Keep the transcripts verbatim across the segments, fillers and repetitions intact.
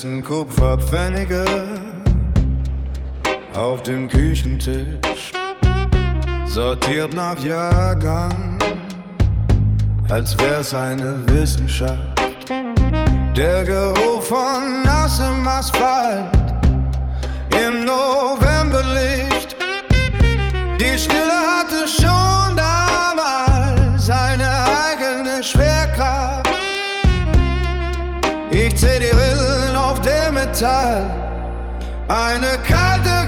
dessen Kupferpfennige auf dem Küchentisch, sortiert nach Jahrgang, als wär's eine Wissenschaft. Der Geruch von nassem Asphalt im Novemberlicht. Die Stille hatte schon damals eine eigene Schwerkraft. Ich zähl die Rillen auf dem Metall, eine kalte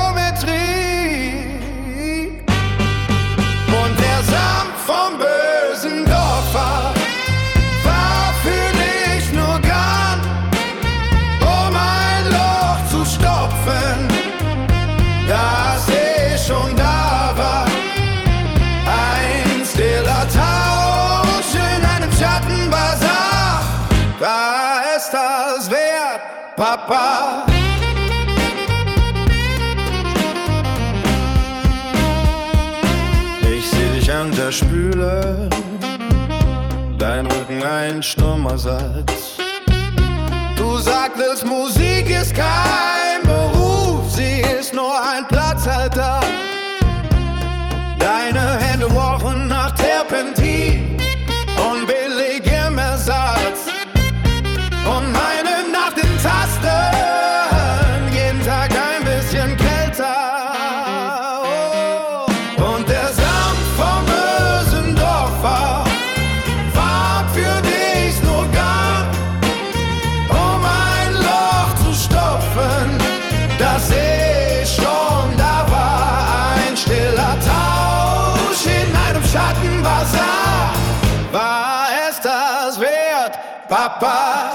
Geometrie. Und der Samt vom bösen Dorf war, war für dich nur Garn, um ein Loch zu stopfen, das eh schon da war. Ein stiller Tausch in einem Schattenbasar. War es das wert, Papa? Ich seh dich an der Spüle, dein Rücken ein stummer Satz. Du sagtest, Musik ist kein Beruf, sie ist nur ein Platzhalter. Deine Hände rochen nach Terpentin und billigem Ersatz. Und meine nach den Tasten, jeden Tag ein bisschen kälter. Oh. Und der Samt vom bösen Dorf war, war für dich nur Garn, um ein Loch zu stopfen, das eh schon da war. Ein stiller Tausch in einem Schattenbasar. War es das wert, Papa?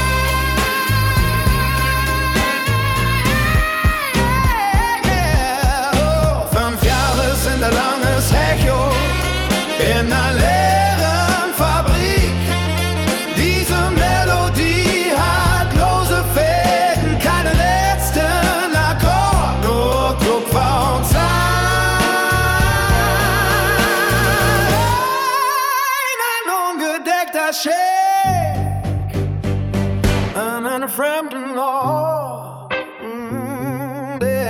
Ein langes Echo in einer leeren Fabrik. Diese Melodie hat lose Fäden, keine letzten Akkord, nur Kupfer und Zeit. Ein ungedeckter Scheck an einem fremden Ort. Mm, der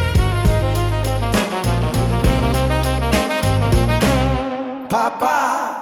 Papa.